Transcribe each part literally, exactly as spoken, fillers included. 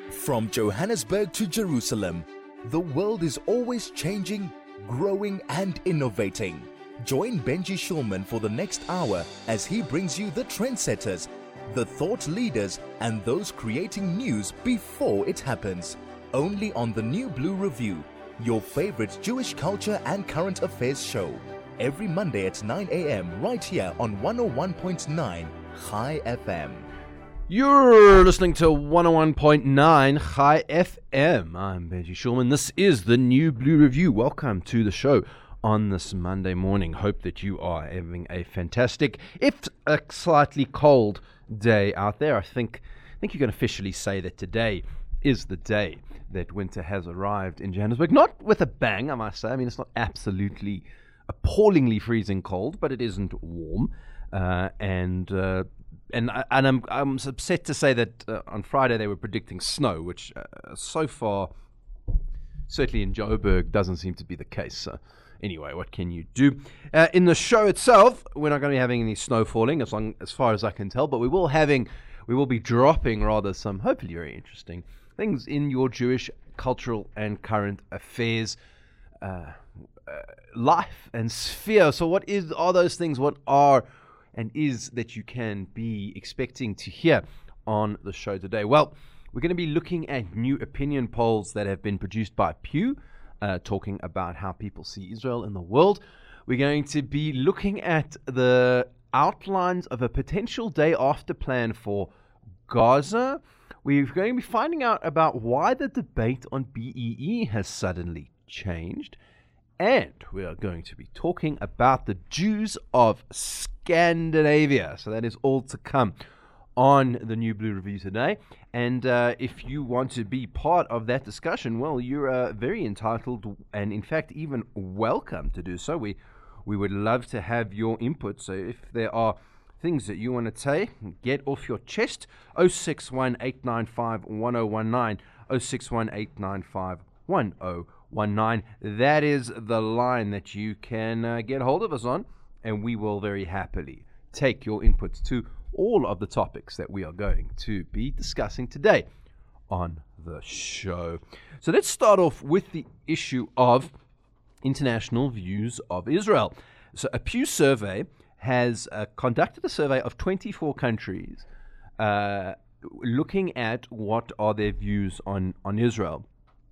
From Johannesburg to Jerusalem, the world is always changing, growing and innovating. Join Benji Shulman for the next hour as he brings you the trendsetters, the thought leaders and those creating news before it happens. Only on the New Blue Review, your favorite Jewish culture and current affairs show. Every Monday at nine a.m. right here on one oh one point nine Chai F M. You're listening to one oh one point nine Chai F M. I'm Benji Shulman. This is the New Blue Review. Welcome to the show on this Monday morning. Hope that you are having a fantastic, if a slightly cold day out there. I think I think you can officially say that today is the day that winter has arrived in Johannesburg. Not with a bang, I must say. I mean, it's not absolutely appallingly freezing cold, but it isn't warm. Uh, and uh, and I- and I'm I'm upset to say that uh, on Friday they were predicting snow, which uh, so far, certainly in Joburg, doesn't seem to be the case. So anyway, what can you do? Uh, in the show itself, we're not going to be having any snow falling, as long as far as I can tell, but we will having we will be dropping rather some hopefully very interesting things in your Jewish cultural and current affairs. Uh, uh, life and sphere. So what is are those things? What are and is that you can be expecting to hear on the show today? Well, we're going to be looking at new opinion polls that have been produced by Pew, uh, talking about how people see Israel in the world. We're going to be looking at the outlines of a potential day after plan for Gaza. We're going to be finding out about why the debate on B E E has suddenly changed. And we are going to be talking about the Jews of Scandinavia. So that is all to come on the New Blue Review today. And uh, if you want to be part of that discussion, well, you're uh, very entitled and, in fact, even welcome to do so. We we would love to have your input. So if there are things that you want to say, get off your chest. oh six one, eight nine five, one oh one nine. oh six one, eight nine five, one oh one nine. That is the line that you can uh, get hold of us on, and we will very happily take your inputs to all of the topics that we are going to be discussing today on the show. So let's start off with the issue of international views of Israel. So a Pew survey has uh, conducted a survey of twenty-four countries uh, looking at what are their views on, on Israel.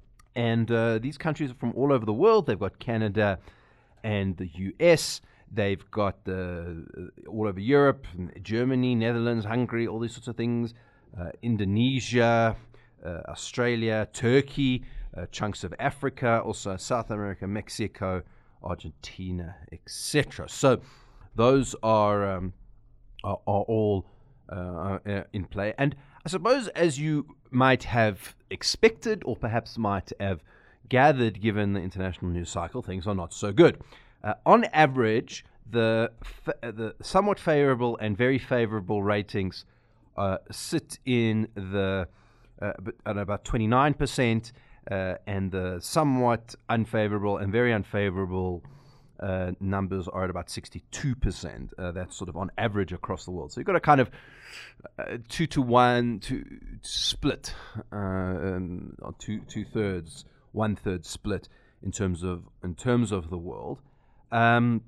And uh, these countries are from all over the world. They've got Canada and the U S. They've got the uh, all over Europe, Germany, Netherlands, Hungary, all these sorts of things. Uh, Indonesia, uh, Australia, Turkey, uh, chunks of Africa, also South America, Mexico, Argentina, et cetera. So those are um, are, are all uh, uh, in play. And I suppose, as you might have expected, or perhaps might have gathered, given the international news cycle, things are not so good. Uh, on average, the fa- the somewhat favorable and very favorable ratings uh, sit in the uh, at about twenty-nine percent, uh, and the somewhat unfavorable and very unfavorable uh, numbers are at about sixty-two percent. Uh, that's sort of on average across the world. So you've got a kind of uh, two to one to split, uh, um, or two two thirds, one third split in terms of in terms of the world. Um,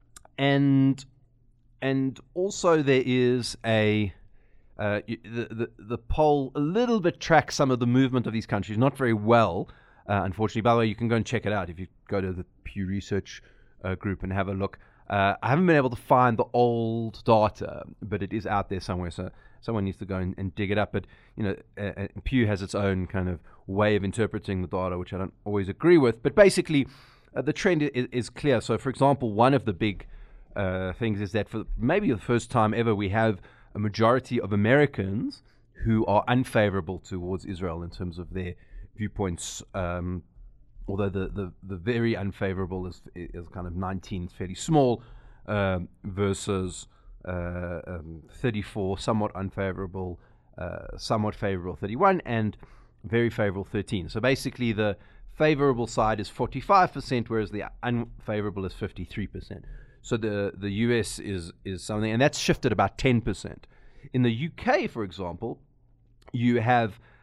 and and also there is a uh, the, the the poll a little bit tracks some of the movement of these countries, not very well, uh, unfortunately. By the way, you can go and check it out if you go to the Pew Research uh, group and have a look. Uh, I haven't been able to find the old data, but it is out there somewhere, so someone needs to go and, and dig it up. But you know, uh, Pew has its own kind of way of interpreting the data, which I don't always agree with. But basically, Uh, the trend is, is clear. So, for example, one of the big uh, things is that for maybe the first time ever, we have a majority of Americans who are unfavorable towards Israel in terms of their viewpoints. Um, although the, the, the very unfavorable is is kind of nineteen, fairly small, um, versus uh, um, thirty-four, somewhat unfavorable, uh, somewhat favorable thirty-one, and very favorable thirteen. So basically, the favorable side is forty-five percent, whereas the unfavorable is fifty-three percent. So the, the U S is, is something, and that's shifted about ten percent. In the U K, for example, you have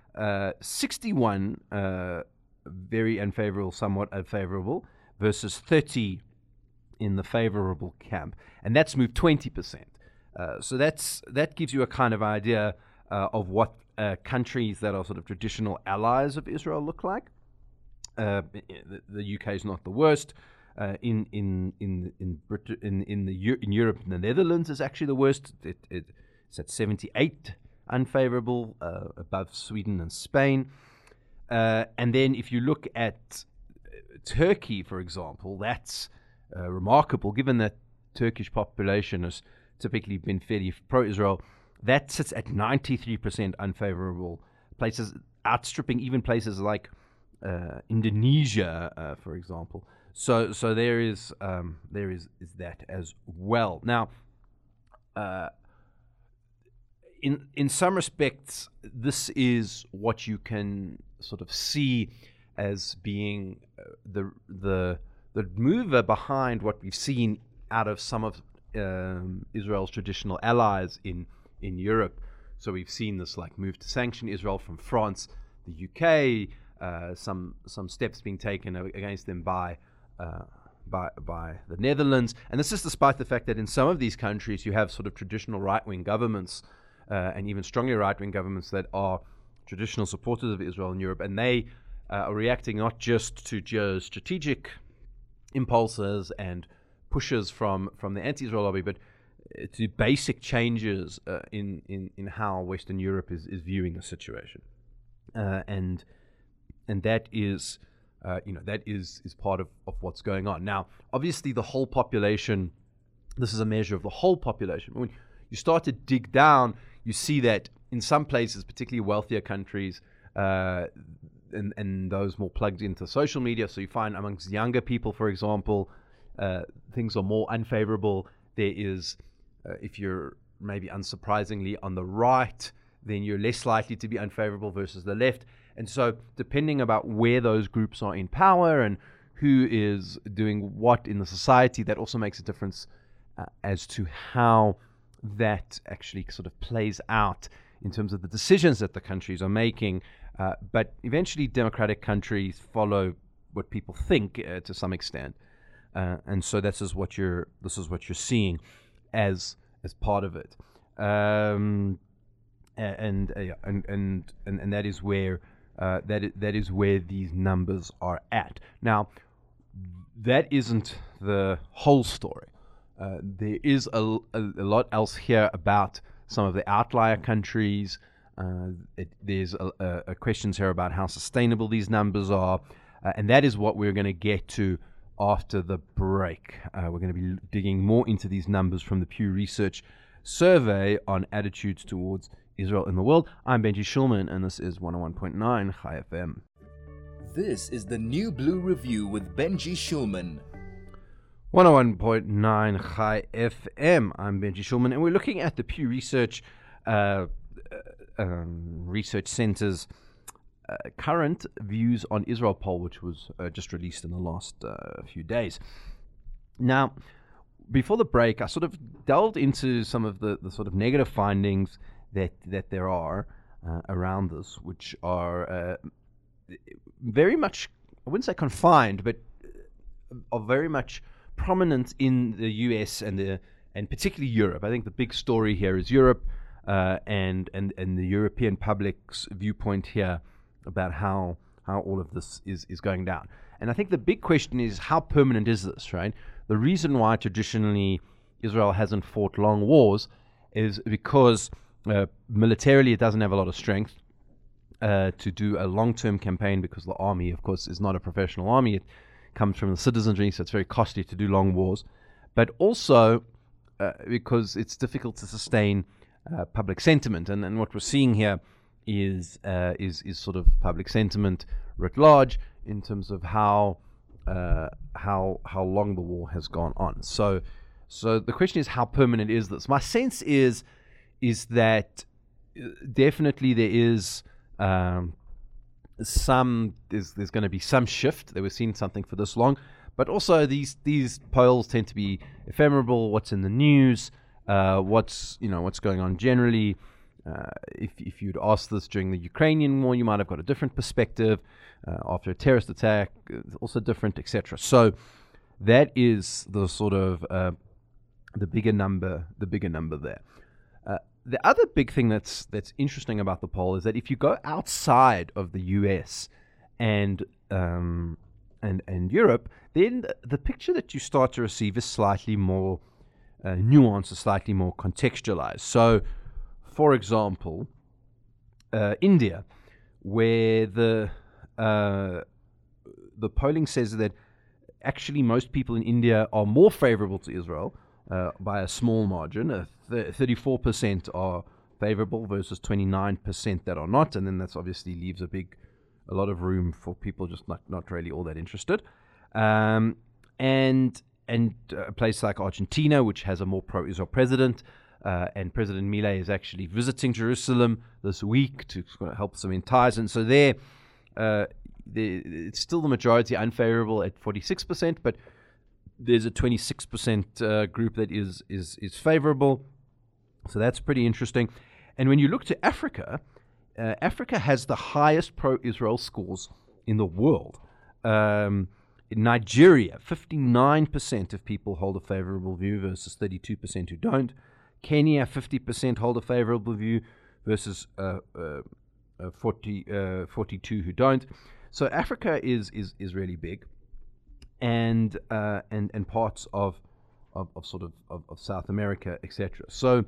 uh, sixty-one uh, very unfavorable, somewhat unfavorable, versus thirty in the favorable camp, and that's moved twenty percent. Uh, so that's that gives you a kind of idea uh, of what uh, countries that are sort of traditional allies of Israel look like. Uh, the, the U K is not the worst. Uh, in in in in Brit- in in the Eu- in Europe, the Netherlands is actually the worst. It, it, it's at seventy-eight unfavorable, uh, above Sweden and Spain. Uh, and then if you look at Turkey, for example, that's uh, remarkable, given that Turkish population has typically been fairly pro-Israel. That sits at ninety-three percent unfavorable, places outstripping even places like uh, Indonesia, uh, for example. So, so there is um, there is, is that as well. Now, uh, in in some respects, this is what you can sort of see as being uh, the the the mover behind what we've seen out of some of um, Israel's traditional allies in in Europe. So we've seen this like move to sanction Israel from France, the U K, uh, some some steps being taken against them by. Uh, by by the Netherlands, and this is despite the fact that in some of these countries you have sort of traditional right-wing governments uh, and even strongly right-wing governments that are traditional supporters of Israel in Europe, and they uh, are reacting not just to geostrategic impulses and pushes from, from the anti-Israel lobby, but uh, to basic changes uh, in, in, in how Western Europe is, is viewing the situation. Uh, and and that is Uh, you know, that is, is part of, of what's going on. Now, obviously, the whole population, this is a measure of the whole population. When you start to dig down, you see that in some places, particularly wealthier countries, uh, and, and those more plugged into social media, so you find amongst younger people, for example, uh, things are more unfavorable. There is, uh, if you're maybe unsurprisingly on the right, then you're less likely to be unfavorable versus the left. And so depending about where those groups are in power and who is doing what in the society, that also makes a difference uh, as to how that actually sort of plays out in terms of the decisions that the countries are making. Uh, but eventually democratic countries follow what people think uh, to some extent. Uh, and so this is what you're this is what you're seeing as as part of it. Um, and, uh, and and and and that is where Uh, that is, that is where these numbers are at. Now, that isn't the whole story. Uh, there is a, a, a lot else here about some of the outlier countries. Uh, it, there's a, a, a questions here about how sustainable these numbers are, uh, and that is what we're going to get to after the break. Uh, we're going to be digging more into these numbers from the Pew Research survey on attitudes towards Israel in the world. I'm Benji Shulman, and this is one oh one point nine Chai F M. This is the New Blue Review with Benji Shulman. one oh one point nine Chai F M. I'm Benji Shulman, and we're looking at the Pew Research uh, um, Research Center's uh, current views on Israel poll, which was uh, just released in the last uh, few days. Now, before the break, I sort of delved into some of the, the sort of negative findings that that there are uh, around this, which are uh, very much, I wouldn't say confined, but are very much prominent in the U S and the and particularly Europe. I think the big story here is Europe uh, and and and the European public's viewpoint here about how how all of this is is going down. And I think the big question is, how permanent is this, right? The reason why traditionally Israel hasn't fought long wars is because Uh, militarily, it doesn't have a lot of strength uh, to do a long-term campaign, because the army, of course, is not a professional army. It comes from the citizenry, so it's very costly to do long wars. But also uh, because it's difficult to sustain uh, public sentiment. And, and what we're seeing here is, uh, is is sort of public sentiment writ large in terms of how uh, how how long the war has gone on. So so the question is, how permanent is this? My sense is. is that definitely there is um, some, there's, there's going to be some shift. They were seeing something for this long, but also these these polls tend to be ephemeral. What's in the news, uh, what's you know what's going on generally uh, if if you'd asked this during the Ukrainian war, you might have got a different perspective. Uh, after a terrorist attack, it's also different, et cetera. So that is the sort of uh, the bigger number, the bigger number there. Uh, the other big thing that's that's interesting about the poll is that if you go outside of the U S and um, and and Europe, then the picture that you start to receive is slightly more uh, nuanced, slightly more contextualized. So, for example, uh, India, where the uh, the polling says that actually most people in India are more favorable to Israel uh, by a small margin. Uh, th- thirty-four percent are favorable versus twenty-nine percent that are not, and then that's obviously leaves a big, a lot of room for people just not, not really all that interested. Um, and and a place like Argentina, which has a more pro-Israel president, uh, and President Milei is actually visiting Jerusalem this week to sort of help cement ties, and so there, uh, the, it's still the majority unfavorable at forty-six percent, but there's a twenty-six percent uh, group that is is is favorable. So that's pretty interesting. And when you look to Africa, uh, Africa has the highest pro-Israel scores in the world. Um, in Nigeria, fifty-nine percent of people hold a favorable view versus thirty-two percent who don't. Kenya, fifty percent hold a favorable view versus uh, uh, uh, forty, uh, forty-two who don't. So Africa is is is really big, and uh, and and parts of of, of sort of, of of South America, et cetera. So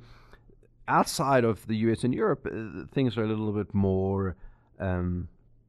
outside of the U S and Europe, uh, things are a little bit more, um,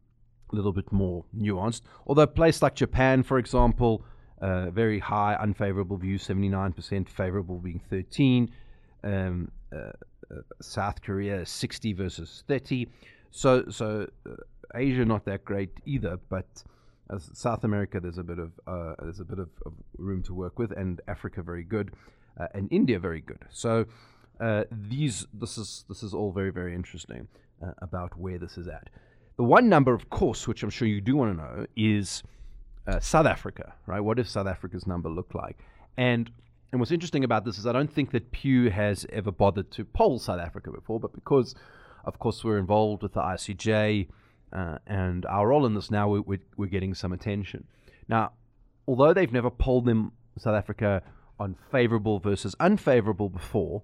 a little bit more nuanced. Although a place like Japan, for example, uh, very high unfavorable view, seventy-nine percent, favorable being thirteen. Um, uh, uh, South Korea, sixty versus thirty. So so uh, Asia not that great either, but as South America, there's a bit of uh, there's a bit of, of room to work with, and Africa very good, uh, and India very good. So uh, these this is this is all very very interesting uh, about where this is at. The one number, of course, which I'm sure you do want to know, is uh, South Africa, right? What does South Africa's number look like? And and what's interesting about this is I don't think that Pew has ever bothered to poll South Africa before, but because, of course, we're involved with the I C J. Uh, and our role in this now, we're, we're, we're getting some attention. Now, although they've never polled them, South Africa, on favorable versus unfavorable before,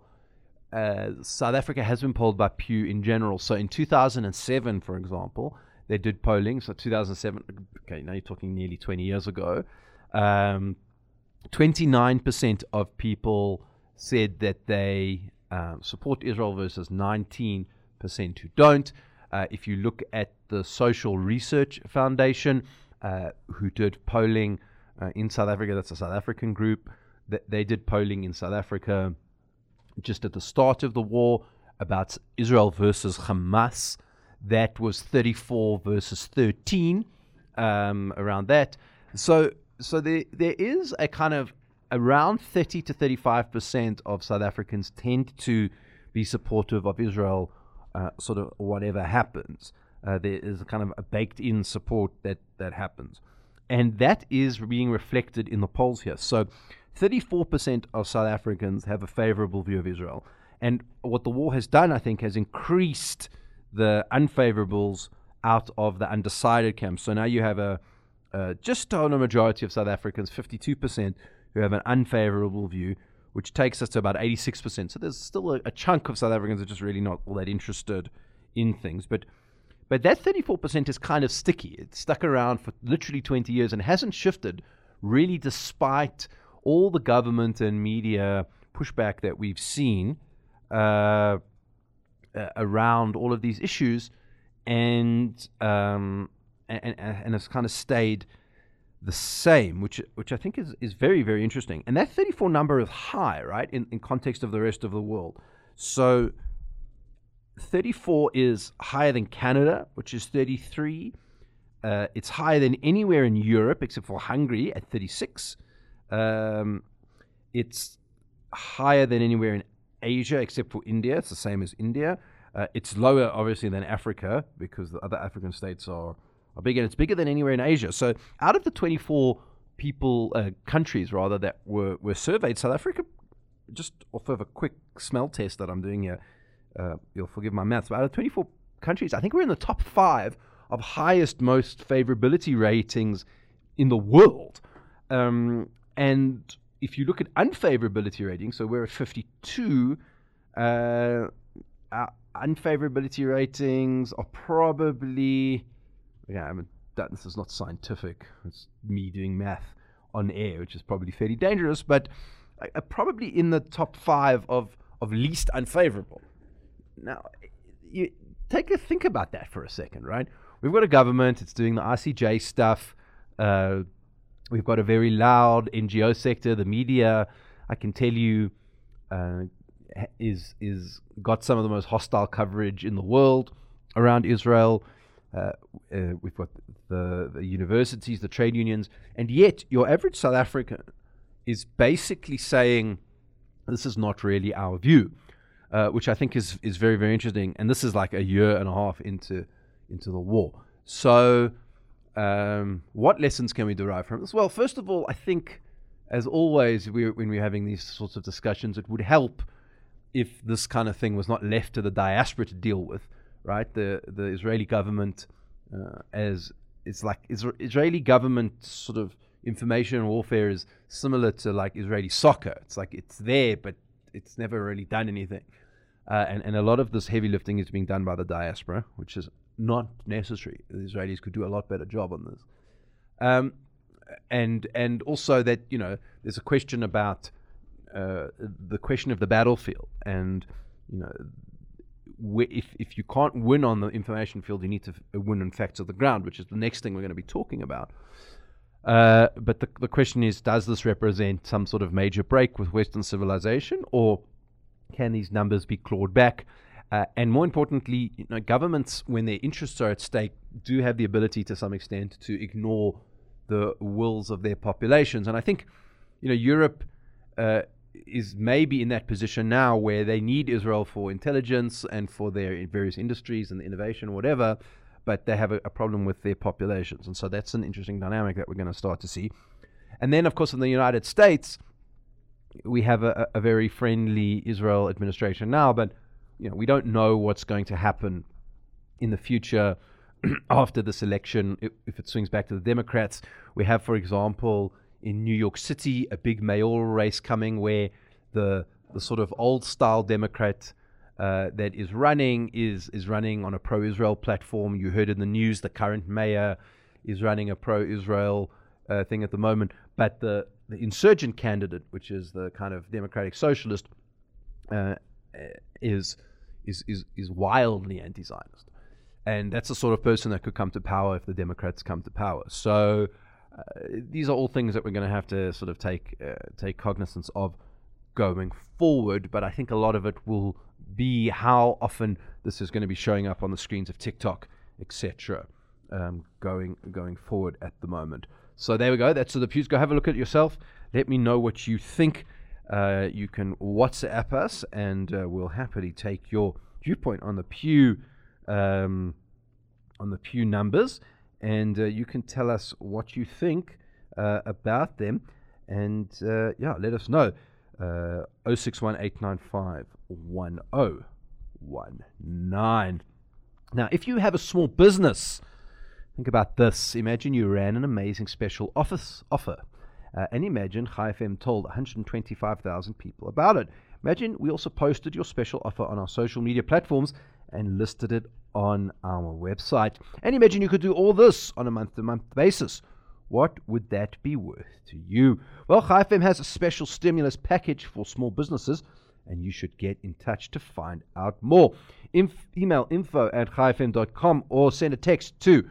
uh, South Africa has been polled by Pew in general. So in two thousand seven, for example, they did polling. So two thousand seven, okay, now you're talking nearly twenty years ago. Um, twenty-nine percent of people said that they uh, support Israel versus nineteen percent who don't. Uh, if you look at the Social Research Foundation, uh, who did polling uh, in South Africa, that's a South African group, th- they did polling in South Africa just at the start of the war about Israel versus Hamas. That was thirty-four versus thirteen, um, around that. So so there there is a kind of around thirty to thirty-five percent of South Africans tend to be supportive of Israel. Uh, sort of whatever happens, uh, there is a kind of a baked-in support that, that happens. And that is being reflected in the polls here. So thirty-four percent of South Africans have a favorable view of Israel. And what the war has done, I think, has increased the unfavorables out of the undecided camp. So now you have a uh, just on a majority of South Africans, fifty-two percent, who have an unfavorable view, which takes us to about eighty-six percent. So there's still a, a chunk of South Africans that are just really not all that interested in things. But but that thirty-four percent is kind of sticky. It's stuck around for literally twenty years and hasn't shifted, really, despite all the government and media pushback that we've seen uh, uh, around all of these issues. And, um, and, and it's kind of stayed the same, which which I think is, is very, very interesting. And that thirty-four number is high, right, in, in context of the rest of the world. So thirty-four is higher than Canada, which is thirty-three. Uh, it's higher than anywhere in Europe, except for Hungary at thirty-six. Um, it's higher than anywhere in Asia, except for India. It's the same as India. Uh, it's lower, obviously, than Africa, because the other African states are are big, and it's bigger than anywhere in Asia. So out of the twenty-four people, uh, countries rather, that were, were surveyed, South Africa, just off of a quick smell test that I'm doing here, uh, you'll forgive my maths, but out of twenty-four countries, I think we're in the top five of highest, most favorability ratings in the world. Um, and if you look at unfavorability ratings, so we're at fifty-two, uh, our unfavorability ratings are probably, yeah, I mean, that, this is not scientific, it's me doing math on air, which is probably fairly dangerous, but uh, probably in the top five of, of least unfavorable. Now, you take a think about that for a second, right? We've got a government, it's doing the I C J stuff, uh, we've got a very loud N G O sector, the media, I can tell you, uh, is is got some of the most hostile coverage in the world around Israel. Uh, uh, we've got the, the universities, the trade unions, and yet your average South African is basically saying this is not really our view, uh, which I think is is very, very interesting. And this is like a year and a half into into the war. So um, what lessons can we derive from this? Well, first of all, I think, as always, we, when we're having these sorts of discussions, it would help if this kind of thing was not left to the diaspora to deal with, right? The the Israeli government, uh, as it's like Isra- Israeli government sort of information warfare is similar to like Israeli soccer. It's like it's there, but it's never really done anything. Uh, and, and a lot of this heavy lifting is being done by the diaspora, which is not necessary. The Israelis could do a lot better job on this. Um, and and also that, you know, there's a question about Uh, the question of the battlefield, and you know, wh- if if you can't win on the information field, you need to f- win on facts of the ground, which is the next thing we're going to be talking about. Uh, but the the question is, does this represent some sort of major break with Western civilization, or can these numbers be clawed back? Uh, and more importantly, you know, governments, when their interests are at stake, do have the ability to some extent to ignore the wills of their populations. And I think, you know, Europe Uh, is maybe in that position now where they need Israel for intelligence and for their various industries and the innovation or whatever, but they have a, a problem with their populations. And so that's an interesting dynamic that we're going to start to see. And then, of course, in the United States, we have a, a very friendly Israel administration now, but you know, we don't know what's going to happen in the future after this election, if, if it swings back to the Democrats. We have, for example, in New York City, a big mayoral race coming where the the sort of old style Democrat uh, that is running is is running on a pro-Israel platform. You heard in the news the current mayor is running a pro-Israel uh, thing at the moment, but the the insurgent candidate, which is the kind of democratic socialist, uh, is is is is wildly anti-Zionist, and that's the sort of person that could come to power if the Democrats come to power. So. Uh, these are all things that we're going to have to sort of take uh, take cognizance of going forward, but I think a lot of it will be how often this is going to be showing up on the screens of TikTok, et cetera, um, going going forward at the moment. So there we go. That's the Pews. Go have a look at it yourself. Let me know what you think. Uh, you can WhatsApp us, and uh, we'll happily take your viewpoint on the Pew um, on the Pew numbers. And uh, you can tell us what you think uh, about them. And uh, yeah, let us know. Uh, oh six one eight nine five one oh one nine. Now, if you have a small business, think about this. Imagine you ran an amazing special office offer. Uh, and imagine Chai F M told one hundred twenty-five thousand people about it. Imagine we also posted your special offer on our social media platforms and listed it on our website. And imagine you could do all this on a month-to-month basis. What would that be worth to you? Well, Chai F M has a special stimulus package for small businesses, and you should get in touch to find out more. Inf- email info at chai f m dot com or send a text to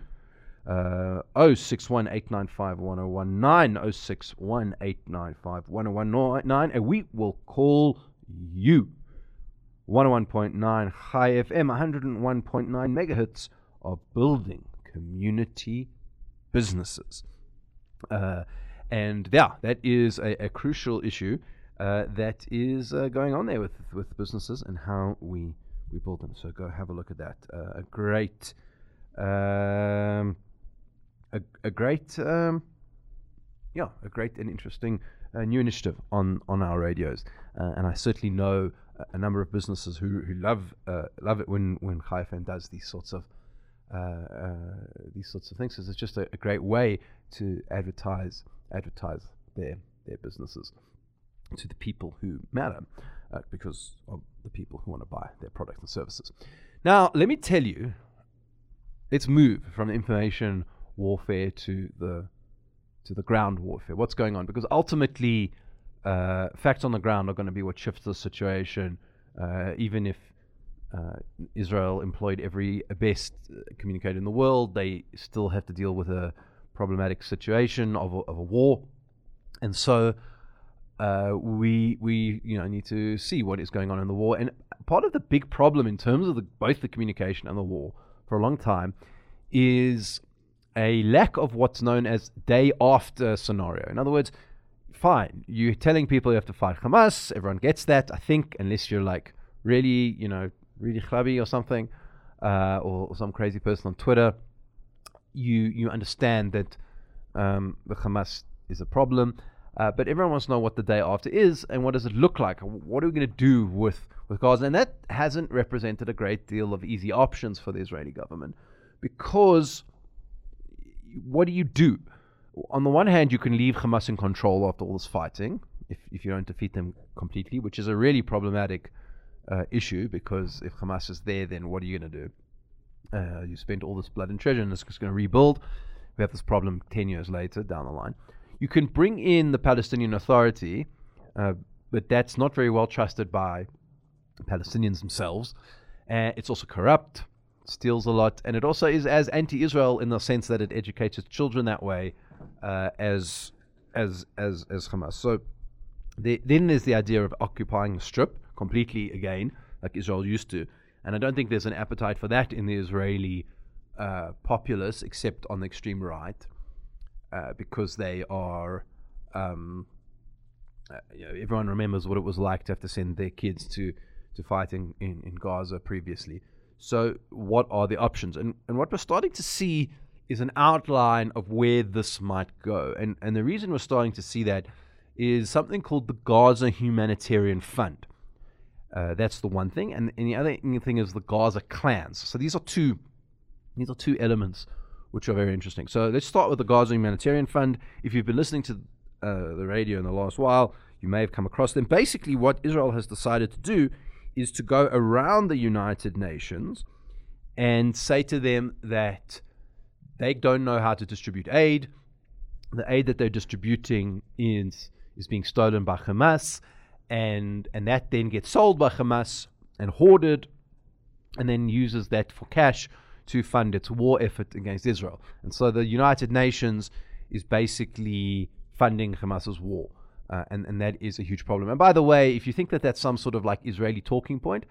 uh, oh six one eight nine five one oh one nine, oh six one eight nine five one oh one nine, and we will call you. one oh one point nine Chai F M, one oh one point nine megahertz of building community businesses. Uh, and yeah, that is a, a crucial issue uh, that is uh, going on there with with businesses and how we, we build them. So go have a look at that. Uh, a great, um, a, a great, um, yeah, a great and interesting uh, new initiative on, on our radios. Uh, and I certainly know a number of businesses who who love uh, love it when when Chai F M does these sorts of uh, uh, these sorts of things. So it's just a, a great way to advertise advertise their their businesses to the people who matter, uh, because of the people who want to buy their products and services. Now, let me tell you, let's move from information warfare to the to the ground warfare. What's going on? Because ultimately, uh, facts on the ground are going to be what shifts the situation. Uh, even if uh, Israel employed every best communicator in the world, they still have to deal with a problematic situation of a, of a war, and so uh, we we you know need to see what is going on in the war. And part of the big problem in terms of the, both the communication and the war for a long time is a lack of what's known as day after scenario. In other words, fine, you're telling people you have to fight Hamas, everyone gets that, I think, unless you're like really, you know, really chlubby or something, uh, or, or some crazy person on Twitter, you you understand that um, the Hamas is a problem, uh, but everyone wants to know what the day after is, and what does it look like? What are we going to do with, with Gaza? And that hasn't represented a great deal of easy options for the Israeli government, because what do you do? On the one hand, you can leave Hamas in control after all this fighting, if, if you don't defeat them completely, which is a really problematic uh, issue, because if Hamas is there, then what are you going to do? Uh, you spent all this blood and treasure and it's just going to rebuild. We have this problem ten years later down the line. You can bring in the Palestinian Authority, uh, but that's not very well trusted by Palestinians themselves. Uh, it's also corrupt, steals a lot, and it also is as anti-Israel in the sense that it educates its children that way uh, as as as as Hamas. So the, then there's the idea of occupying the Strip completely again, like Israel used to, and I don't think there's an appetite for that in the Israeli uh, populace, except on the extreme right, uh, because they are. Um, uh, you know, everyone remembers what it was like to have to send their kids to to fight in, in, in Gaza previously. So what are the options? And and what we're starting to see is an outline of where this might go. And and the reason we're starting to see that is something called the Gaza Humanitarian Fund. Uh, that's the one thing. And, and the other thing is the Gaza clans. So these are two these are two elements which are very interesting. So let's start with the Gaza Humanitarian Fund. If you've been listening to uh, the radio in the last while, you may have come across them. Basically, what Israel has decided to do is to go around the United Nations and say to them that they don't know how to distribute aid. The aid that they're distributing is is being stolen by Hamas, and and that then gets sold by Hamas and hoarded, and then uses that for cash to fund its war effort against Israel. And so the United Nations is basically funding Hamas's war. Uh, and, and that is a huge problem. And by the way, if you think that that's some sort of like Israeli talking point,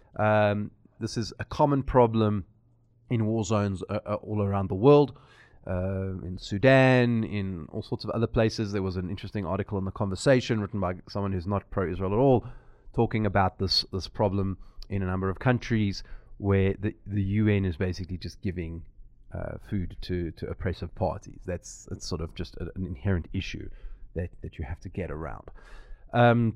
um, this is a common problem in war zones uh, uh, all around the world, uh, in Sudan, in all sorts of other places. There was an interesting article in The Conversation written by someone who's not pro-Israel at all, talking about this this problem in a number of countries where the, the U N is basically just giving uh, food to, to oppressive parties. That's, that's sort of just a, an inherent issue that, that you have to get around. Um,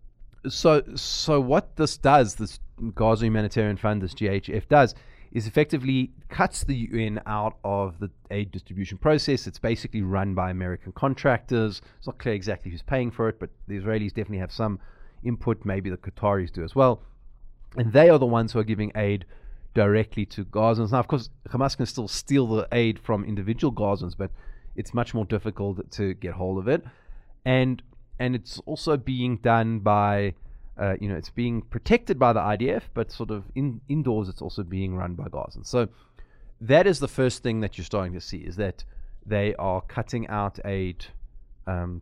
so so what this does, this Gaza Humanitarian Fund, this G H F does, is effectively cuts the U N out of the aid distribution process. It's basically run by American contractors. It's not clear exactly who's paying for it, but the Israelis definitely have some input. Maybe the Qataris do as well. And they are the ones who are giving aid directly to Gazans. Now, of course, Hamas can still steal the aid from individual Gazans, but it's much more difficult to get hold of it. And and it's also being done by, uh, you know, it's being protected by the I D F, but sort of in, indoors it's also being run by Gazans. So that is the first thing that you're starting to see, is that they are cutting out aid um,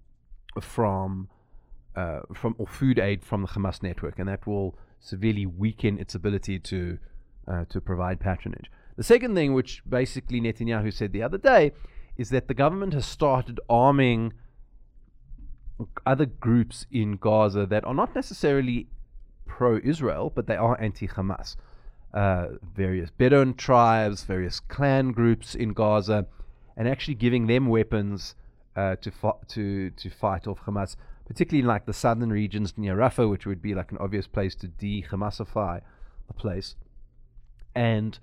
from, uh, from or food aid from the Hamas network, and that will severely weaken its ability to uh, to provide patronage. The second thing, which basically Netanyahu said the other day, is that the government has started arming other groups in Gaza that are not necessarily pro-Israel, but they are anti-Hamas. Uh, various Bedouin tribes, various clan groups in Gaza, and actually giving them weapons uh, to, fi- to, to fight off Hamas. particularly in like the southern regions near Rafah, which would be like an obvious place to de-Hamasify a place. And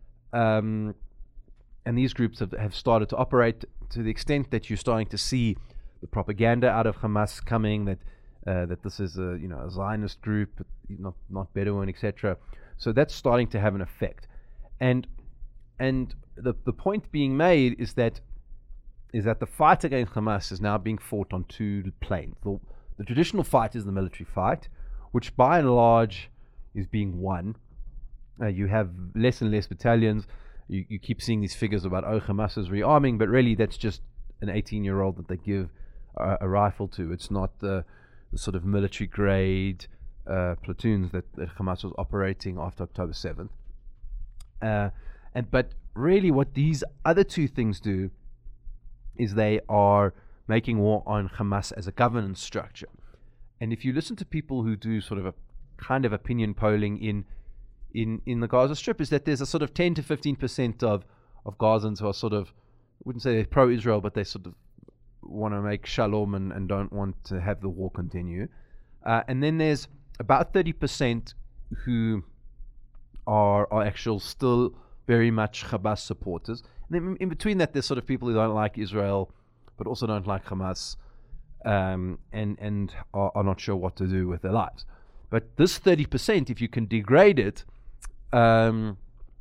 um, and these groups have, have started to operate to the extent that you're starting to see the propaganda out of Hamas coming, that uh, that this is a you know a Zionist group, not not Bedouin, et cetera. So that's starting to have an effect. And and the the point being made is that is that the fight against Hamas is now being fought on two planes. The, the traditional fight is the military fight, which by and large is being won. Uh, you have less and less battalions. You, you keep seeing these figures about, oh, Hamas is rearming, but really that's just an eighteen-year-old that they give a, a rifle to. It's not the, the sort of military-grade uh, platoons that, that Hamas was operating after October seventh. Uh, and but really what these other two things do is they are making war on Hamas as a governance structure. And if you listen to people who do sort of a kind of opinion polling in in, in the Gaza Strip, is that there's a sort of ten to fifteen percent of, of Gazans who are sort of, I wouldn't say they're pro-Israel, but they sort of want to make shalom and, and don't want to have the war continue. Uh, and then there's about thirty percent who are, are actual still very much Hamas supporters. And then in between that, there's sort of people who don't like Israel, but also don't like Hamas, um, and and are, are not sure what to do with their lives. But this thirty percent, if you can degrade it, um,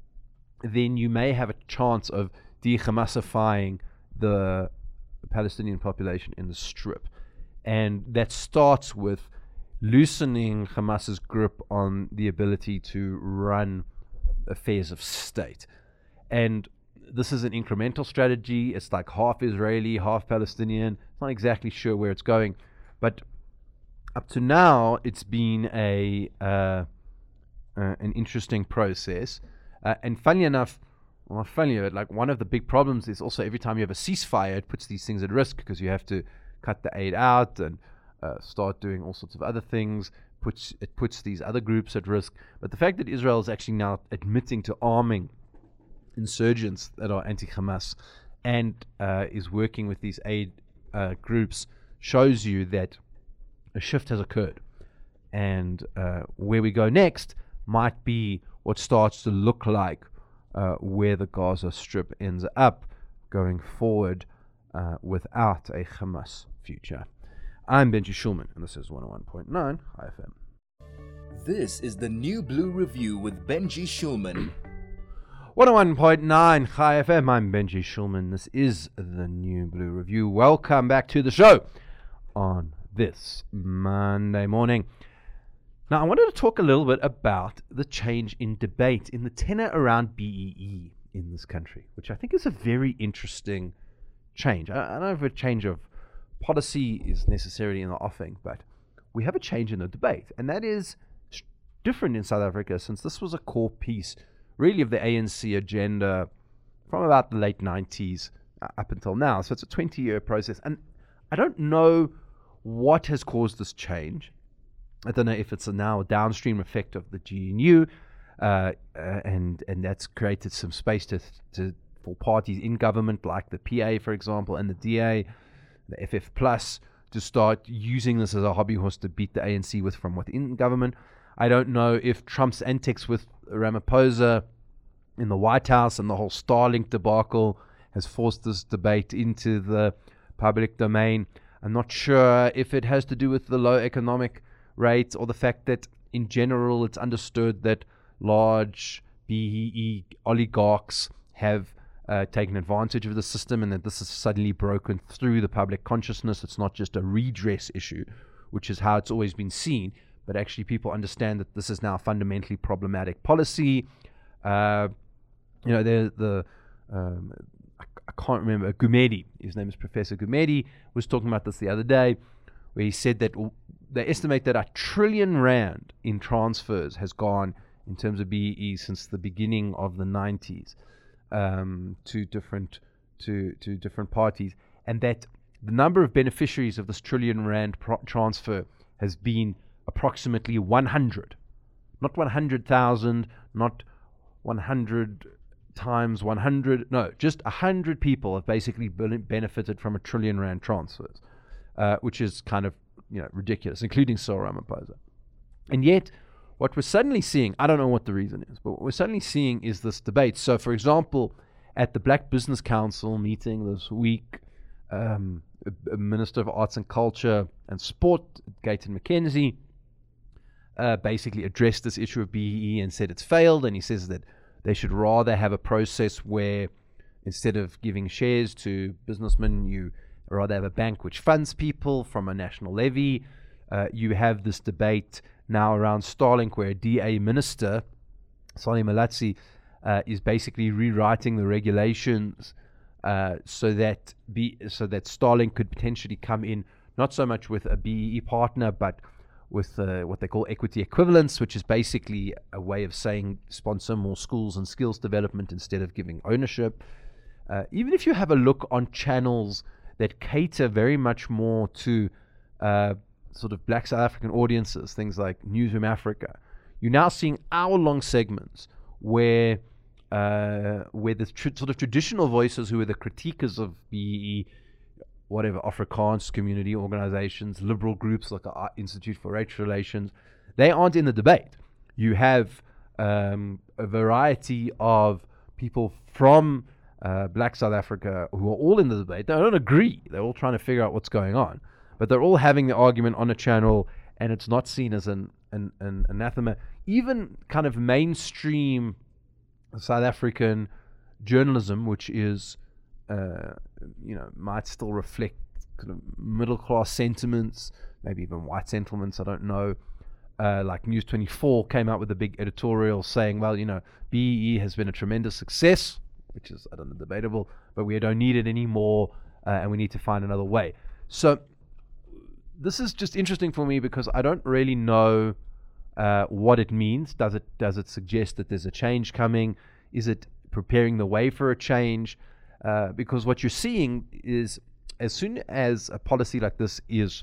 then you may have a chance of de-Hamasifying the Palestinian population in the Strip. And that starts with loosening Hamas's grip on the ability to run affairs of state. And this is an incremental strategy. It's like half Israeli, half Palestinian. It's not exactly sure where it's going. But up to now, it's been a uh, uh, an interesting process. Uh, and funny enough, well, not funny, but like one of the big problems is also every time you have a ceasefire, it puts these things at risk because you have to cut the aid out and uh, start doing all sorts of other things. Puts it puts these other groups at risk. But the fact that Israel is actually now admitting to arming insurgents that are anti-Hamas and uh, is working with these aid uh, groups shows you that a shift has occurred. And uh, where we go next might be what starts to look like uh, where the Gaza Strip ends up going forward uh, without a Hamas future. I'm Benji Schulman, and this is one oh one point nine Chai F M. This is the New Blue Review with Benji Schulman. one oh one point nine Chai F M. I'm Benji Schulman. This is the New Blue Review. Welcome back to the show on this Monday morning. Now, I wanted to talk a little bit about the change in debate in the tenor around B E E in this country, which I think is a very interesting change. I, I don't know if a change of policy is necessarily in the offing, but we have a change in the debate, and that is different in South Africa since this was a core piece really of the A N C agenda from about the late nineties uh, up until now. So it's a twenty-year process, and I don't know what has caused this change. I don't know if it's a now a downstream effect of the G N U, uh, uh, and and that's created some space to to for parties in government like the P A, for example, and the D A, the F F Plus, to start using this as a hobby horse to beat the A N C with from within government. I don't know if Trump's antics with Ramaphosa in the White House and the whole Starlink debacle has forced this debate into the public domain. I'm not sure if it has to do with the low economic rates or the fact that in general it's understood that large B E E oligarchs have uh, taken advantage of the system and that this has suddenly broken through the public consciousness. It's not just a redress issue, which is how it's always been seen, but actually people understand that this is now fundamentally problematic policy. Uh, you know, the, the um, I, I can't remember, Gumedi, his name is Professor Gumedi, was talking about this the other day, where he said that they estimate that a trillion rand in transfers has gone in terms of B E E since the beginning of the nineties um, to different to to different parties, and that the number of beneficiaries of this trillion rand pro- transfer has been approximately one hundred, not one hundred thousand, not one hundred times one hundred, no, just one hundred people have basically benefited from a trillion rand transfers, uh, which is kind of you know, ridiculous, including Cyril Ramaphosa. And yet, what we're suddenly seeing, I don't know what the reason is, but what we're suddenly seeing is this debate. So, for example, at the Black Business Council meeting this week, um, a, a Minister of Arts and Culture and Sport, Gayton McKenzie, uh, basically addressed this issue of B E E and said it's failed, and he says that they should rather have a process where instead of giving shares to businessmen, you rather have a bank which funds people from a national levy. Uh, you have this debate now around Starlink, where a D A minister, Sali Malatsi, uh, is basically rewriting the regulations uh, so that be so that Starlink could potentially come in not so much with a B E E partner, but with uh, what they call equity equivalence, which is basically a way of saying sponsor more schools and skills development instead of giving ownership. Uh, even if you have a look on channels that cater very much more to uh, sort of Black South African audiences, things like Newsroom Africa, you're now seeing hour-long segments where uh, where the tr- sort of traditional voices who are the critiquers of B E E, whatever, Afrikaans community organizations, liberal groups like the Institute for Racial Relations, they aren't in the debate. You have um, a variety of people from uh, Black South Africa who are all in the debate. They don't agree. They're all trying to figure out what's going on. But they're all having the argument on a channel, and it's not seen as an, an, an anathema. Even kind of mainstream South African journalism, which is, uh, you know, might still reflect kind of middle-class sentiments, maybe even white sentiments, I don't know. Uh, like News twenty-four came out with a big editorial saying, well, you know, B E E has been a tremendous success, which is, I don't know, debatable, but we don't need it anymore, uh, and we need to find another way. So this is just interesting for me because I don't really know uh, what it means. Does it does it suggest that there's a change coming? Is it preparing the way for a change? Uh, because what you're seeing is, as soon as a policy like this is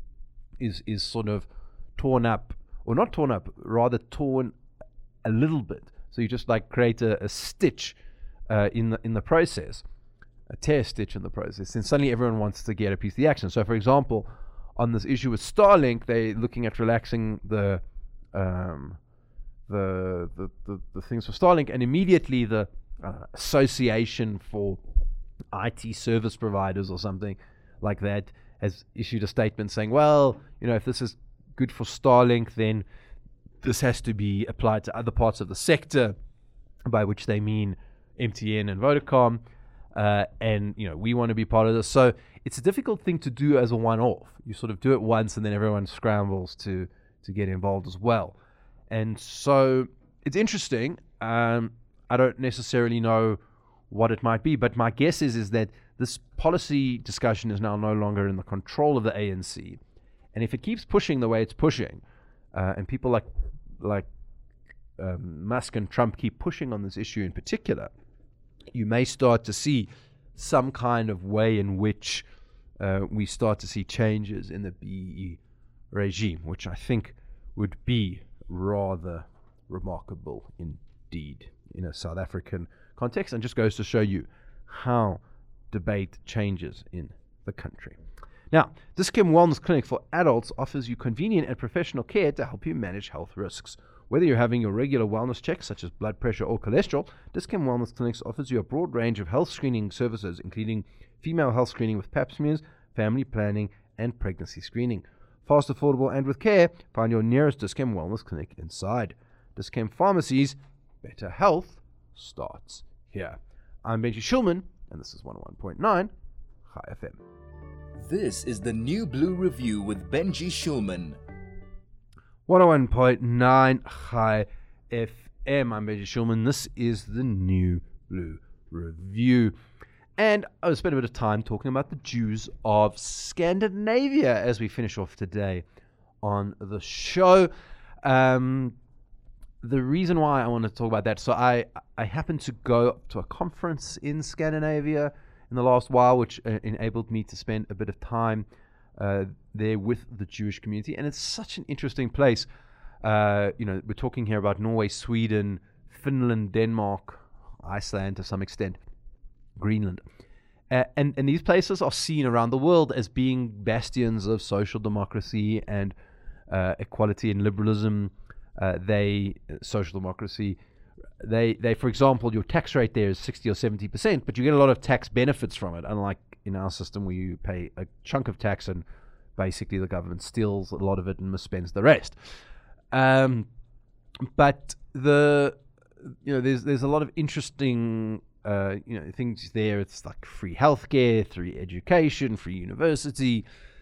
is is sort of torn up, or not torn up, rather torn a little bit. So you just like create a, a stitch uh, in the in the process, a tear stitch in the process, and suddenly everyone wants to get a piece of the action. So, for example, on this issue with Starlink, they're looking at relaxing the um, the, the the the things for Starlink, and immediately the uh, Association for I T Service Providers or something like that has issued a statement saying, well, you know, if this is good for Starlink, then this has to be applied to other parts of the sector, by which they mean M T N and Vodacom, uh, and you know, we want to be part of this. So it's a difficult thing to do as a one-off. You sort of do it once, and then everyone scrambles to to get involved as well. And so it's interesting. Um, I don't necessarily know what it might be, but my guess is is that this policy discussion is now no longer in the control of the A N C. And if it keeps pushing the way it's pushing, uh, and people like like um, Musk and Trump keep pushing on this issue in particular, you may start to see some kind of way in which uh, we start to see changes in the B E E regime, which I think would be rather remarkable indeed in a South African context, and just goes to show you how debate changes in the country. Now, Dis-Chem Wellness Clinic for Adults offers you convenient and professional care to help you manage health risks. Whether you're having your regular wellness checks, such as blood pressure or cholesterol, Dis-Chem Wellness Clinics offers you a broad range of health screening services, including female health screening with pap smears, family planning, and pregnancy screening. Fast, affordable, and with care, find your nearest Dis-Chem Wellness Clinic inside. Dis-Chem Pharmacies, better health starts here. I'm Benji Shulman, and this is one oh one point nine Chai F M. This is the New Blue Review with Benji Shulman. one oh one point nine Chai F M. I'm Benji Shulman. This is the New Blue Review. And I will spend a bit of time talking about the Jews of Scandinavia as we finish off today on the show. Um, the reason why I want to talk about that, so I, I happened to go to a conference in Scandinavia in the last while, which uh, enabled me to spend a bit of time uh, there with the Jewish community. And it's such an interesting place. Uh, you know, we're talking here about Norway, Sweden, Finland, Denmark, Iceland to some extent, Greenland. Uh, and, and these places are seen around the world as being bastions of social democracy and uh, equality and liberalism. Uh, they, social democracy, they, they, for example, your tax rate there is sixty or seventy percent, but you get a lot of tax benefits from it, unlike in our system where you pay a chunk of tax and basically the government steals a lot of it and misspends the rest. Um, but the, you know, there's, there's a lot of interesting Uh, you know, things there. It's like free healthcare, free education, free university,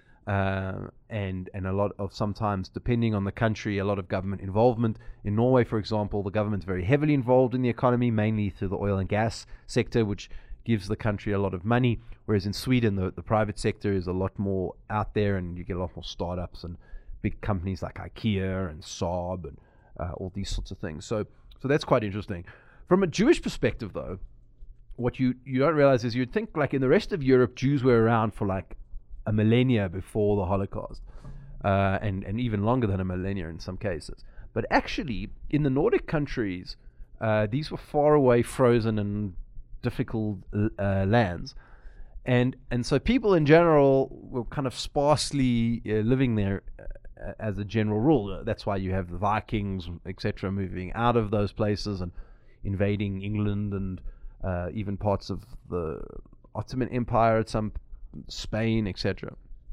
uh, and and a lot of, sometimes, depending on the country, a lot of government involvement. In Norway, for example, the government's very heavily involved in the economy, mainly through the oil and gas sector, which gives the country a lot of money. Whereas in Sweden, the, the private sector is a lot more out there, and you get a lot more startups and big companies like IKEA and Saab and uh, all these sorts of things. So, so that's quite interesting. From a Jewish perspective, though, what you, you don't realize is you'd think, like, in the rest of Europe, Jews were around for like a millennia before the Holocaust, uh, and, and even longer than a millennia in some cases. But actually, in the Nordic countries, uh, these were far away, frozen and difficult uh, lands. And and so people in general were kind of sparsely uh, living there uh, as a general rule. That's why you have the Vikings, et cetera, moving out of those places and invading England and Uh, even parts of the Ottoman Empire, at some Spain, et cetera.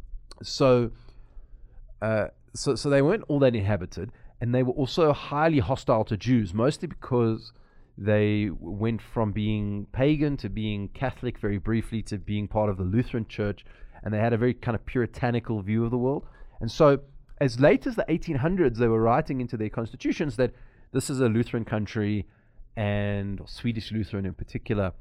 So, uh, so, so they weren't all that inhabited, and they were also highly hostile to Jews, mostly because they went from being pagan to being Catholic very briefly to being part of the Lutheran Church, and they had a very kind of puritanical view of the world. And so, as late as the eighteen hundreds, they were writing into their constitutions that this is a Lutheran country, and Swedish Lutheran in particular,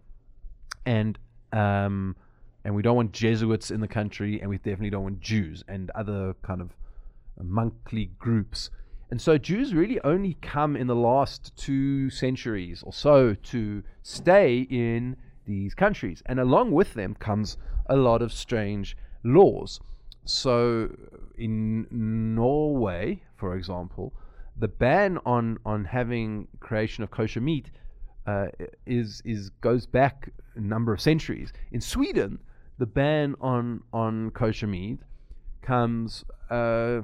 and um, and we don't want Jesuits in the country, and we definitely don't want Jews and other kind of monkly groups. And so Jews really only come in the last two centuries or so to stay in these countries, and along with them comes a lot of strange laws. So in Norway, for example, the ban on, on having creation of kosher meat uh, is is goes back a number of centuries. In Sweden, the ban on on kosher meat comes uh,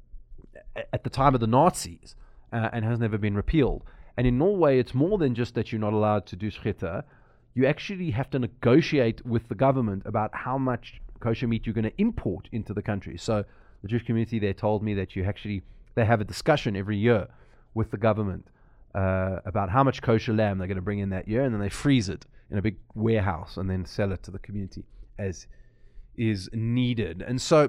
at the time of the Nazis uh, and has never been repealed. And in Norway, it's more than just that you're not allowed to do shchita. You actually have to negotiate with the government about how much kosher meat you're going to import into the country. So the Jewish community there told me that you actually they have a discussion every year with the government uh, about how much kosher lamb they're going to bring in that year, and then they freeze it in a big warehouse and then sell it to the community as is needed. And so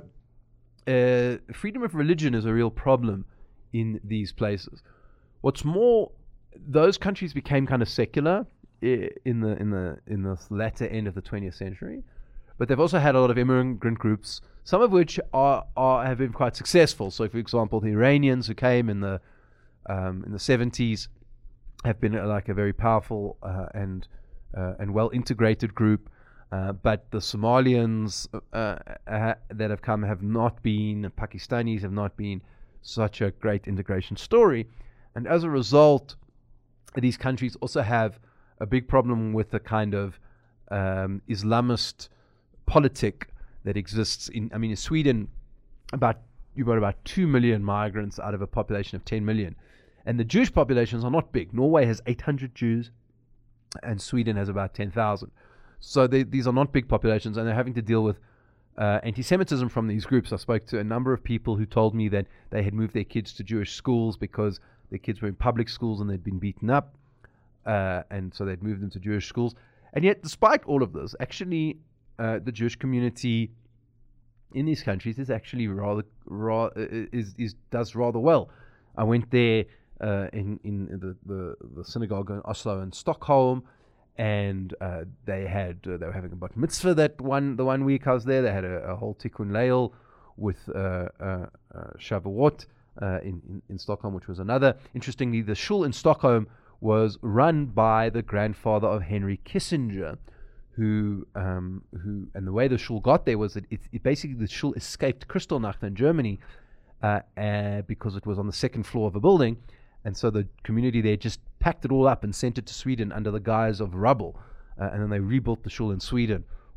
uh, freedom of religion is a real problem in these places. What's more, those countries became kind of secular in the in the in the latter end of the twentieth century, but they've also had a lot of immigrant groups, some of which are, are have been quite successful. So, for example, the Iranians who came in the um, in the seventies have been uh, like a very powerful uh, and uh, and well integrated group. Uh, but the Somalians uh, uh, that have come have not been, Pakistanis have not been such a great integration story, and as a result, these countries also have a big problem with the kind of um, Islamist politic that exists in, I mean, in Sweden, about you've got about two million migrants out of a population of ten million. And the Jewish populations are not big. Norway has eight hundred Jews, and Sweden has about ten thousand. So they, these are not big populations, and they're having to deal with uh, anti-Semitism from these groups. I spoke to a number of people who told me that they had moved their kids to Jewish schools because their kids were in public schools and they'd been beaten up, uh, and so they'd moved them to Jewish schools. And yet, despite all of this, actually, uh, the Jewish community in these countries is actually rather, rather is, is does rather well. I went there uh, in in the, the the synagogue in Oslo and Stockholm, and uh, they had uh, they were having a bat mitzvah that one the one week I was there. They had a, a whole tikkun leil with uh, uh, uh, Shavuot uh, in, in in Stockholm, which was another. Interestingly, the shul in Stockholm was run by the grandfather of Henry Kissinger, who um, who and the way the shul got there was that it, it basically the shul escaped Kristallnacht in Germany uh, uh, because it was on the second floor of a building, and so the community there just packed it all up and sent it to Sweden under the guise of rubble, uh, and then they rebuilt the shul in Sweden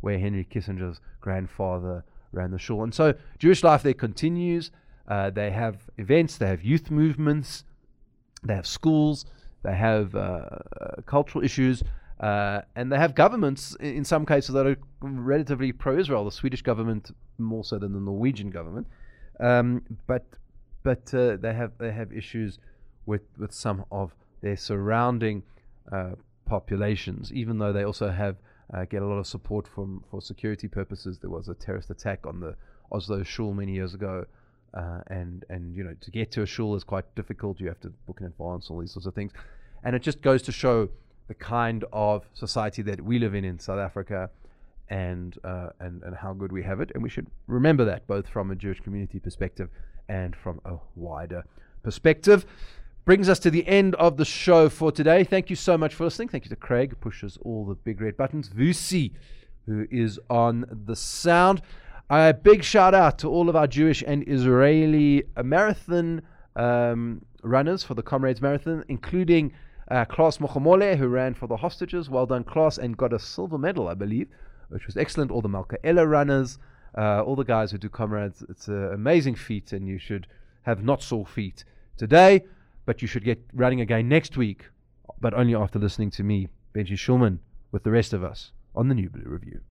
where Henry Kissinger's grandfather ran the shul. And so Jewish life there continues. Uh, they have events, they have youth movements, they have schools, they have uh, uh, cultural issues, uh, and they have governments in, in some cases that are relatively pro-Israel. The Swedish government more so than the Norwegian government, um, but but uh, they have they have issues with with some of their surrounding uh, populations. Even though they also have uh, get a lot of support from for security purposes. There was a terrorist attack on the Oslo shul many years ago. Uh, and, and, you know, to get to a shul is quite difficult. You have to book in advance, all these sorts of things. And it just goes to show the kind of society that we live in in South Africa and, uh, and, and how good we have it. And we should remember that, both from a Jewish community perspective and from a wider perspective. Brings us to the end of the show for today. Thank you so much for listening. Thank you to Craig, who pushes all the big red buttons. Vusi, who is on the sound. A big shout out to all of our Jewish and Israeli uh, marathon um, runners for the Comrades Marathon, including uh, Klaas Mochomole, who ran for the hostages. Well done, Klaas, and got a silver medal, I believe, which was excellent. All the Malkaela runners, uh, all the guys who do Comrades. It's an amazing feat, and you should have not sore feet today, but you should get running again next week, but only after listening to me, Benji Shulman, with the rest of us on the New Blue Review.